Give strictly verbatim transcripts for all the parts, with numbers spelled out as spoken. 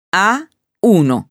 A uno.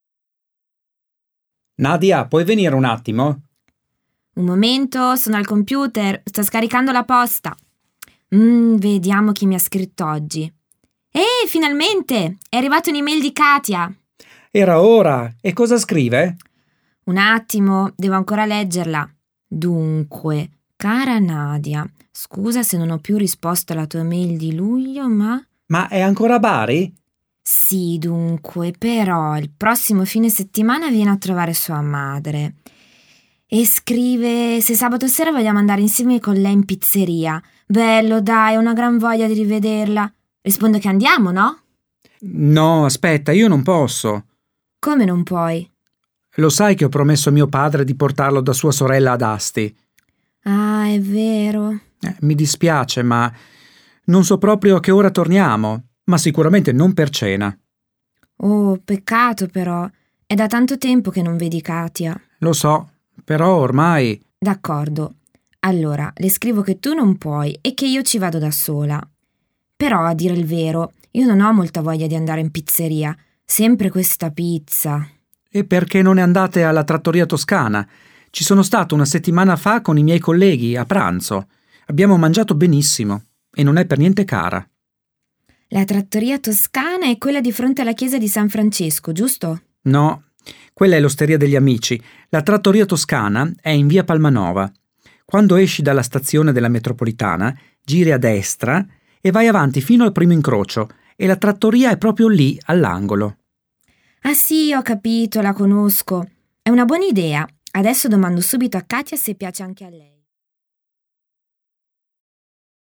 Nadia, puoi venire un attimo? Un momento, sono al computer, sto scaricando la posta. Mm, vediamo chi mi ha scritto oggi. Ehi, finalmente! È arrivata un'email di Katia. Era ora. E cosa scrive? Un attimo, devo ancora leggerla. Dunque, cara Nadia, scusa se non ho più risposto alla tua mail di luglio, ma... Ma è ancora a Bari? Sì, dunque, però il prossimo fine settimana viene a trovare sua madre. E scrive se sabato sera vogliamo andare insieme con lei in pizzeria. Bello, dai, ho una gran voglia di rivederla. Rispondo che andiamo, no? No, aspetta, io non posso. Come non puoi? Lo sai che ho promesso a mio padre di portarlo da sua sorella ad Asti. Ah, è vero. Eh, mi dispiace, ma non so proprio a che ora torniamo, ma sicuramente non per cena. Oh, peccato però. È da tanto tempo che non vedi Katia. Lo so, però ormai... D'accordo. Allora, le scrivo che tu non puoi e che io ci vado da sola. Però, a dire il vero, io non ho molta voglia di andare in pizzeria. Sempre questa pizza. E perché non ne andate alla trattoria toscana? Ci sono stato una settimana fa con i miei colleghi a pranzo. Abbiamo mangiato benissimo e non è per niente cara. La trattoria toscana è quella di fronte alla chiesa di San Francesco, giusto? No, quella è l'Osteria degli Amici. La trattoria toscana è in via Palmanova. Quando esci dalla stazione della metropolitana, giri a destra e vai avanti fino al primo incrocio e la trattoria è proprio lì, all'angolo. Ah sì, ho capito, la conosco. È una buona idea. Adesso domando subito a Katia se piace anche a lei.